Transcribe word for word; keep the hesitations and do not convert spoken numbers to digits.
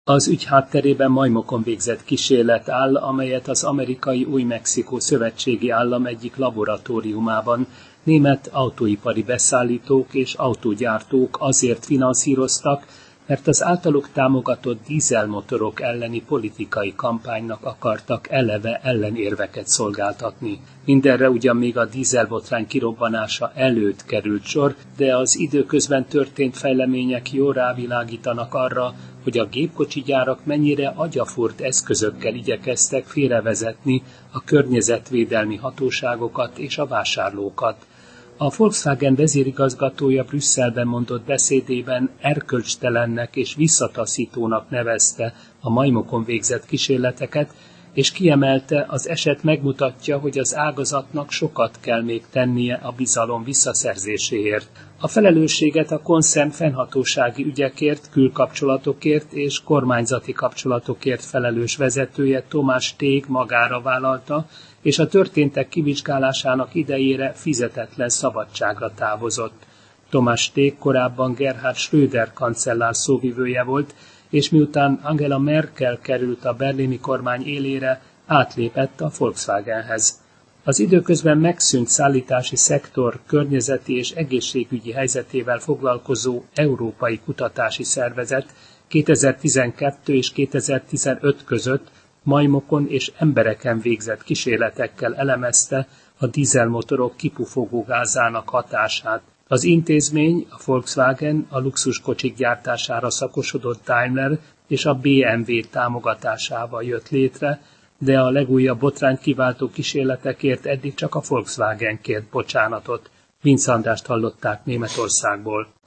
Az ügy hátterében majmokon végzett kísérlet áll, amelyet az amerikai Új-Mexikó szövetségi állam egyik laboratóriumában német autóipari beszállítók és autógyártók azért finanszíroztak, mert az általuk támogatott dízelmotorok elleni politikai kampánynak akartak eleve ellenérveket szolgáltatni. Mindenre ugyan még a dízelbotrány kirobbanása előtt került sor, de az időközben történt fejlemények jól rávilágítanak arra, hogy a gépkocsigyárak mennyire agyafúrt eszközökkel igyekeztek félrevezetni a környezetvédelmi hatóságokat és a vásárlókat. A Volkswagen vezérigazgatója Brüsszelben mondott beszédében erkölcstelennek és visszataszítónak nevezte a majmokon végzett kísérleteket, és kiemelte, az eset megmutatja, hogy az ágazatnak sokat kell még tennie a bizalom visszaszerzéséért. A felelősséget a koncern fennhatósági ügyekért, külkapcsolatokért és kormányzati kapcsolatokért felelős vezetője Tomás Tég magára vállalta, és a történtek kivizsgálásának idejére fizetetlen szabadságra távozott. Tomás Tég korábban Gerhard Schröder kancellár szóvivője volt, és miután Angela Merkel került a berlini kormány élére, átlépett a Volkswagenhez. Az időközben megszűnt szállítási szektor környezeti és egészségügyi helyzetével foglalkozó Európai Kutatási Szervezet kétezer-tizenkettő és kétezer-tizenöt között majmokon és embereken végzett kísérletekkel elemezte a dízelmotorok kipufogógázának hatását. Az intézmény, a Volkswagen, a luxuskocsik gyártására szakosodott Daimler és a bé em vé támogatásával jött létre, de a legújabb botrányt kiváltó kísérletekért eddig csak a Volkswagen kért bocsánatot. Vince Andrást hallották Németországból.